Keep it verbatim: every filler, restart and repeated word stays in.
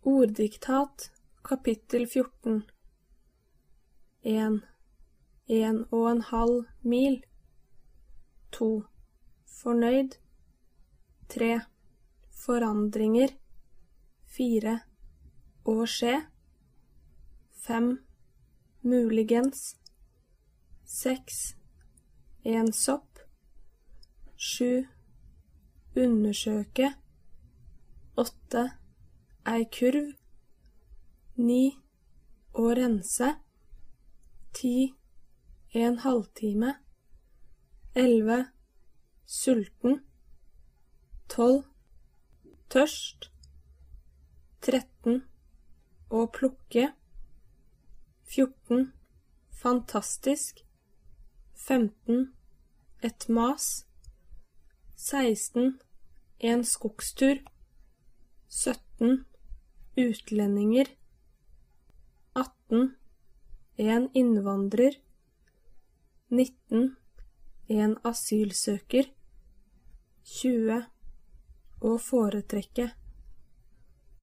Orddiktat, kapittel fjorten. En, en og en halv mil. To, fornøyd. Tre, forandringer. Fire, å skje. Fem, muligens. Seks, en sopp. Sju, undersøke. Åtte, ei kurv. Ni, å rense. Ti, en halvtime. Elleve, sulten. Tolv, tørst. Tretten, å plukke. Fjorten, fantastisk. Femten, et mas. Seksten, en skogstur. Sytten, utlendinger. Atten, en innvandrer. Nitten, en asylsøker. Tjue, å foretrekke.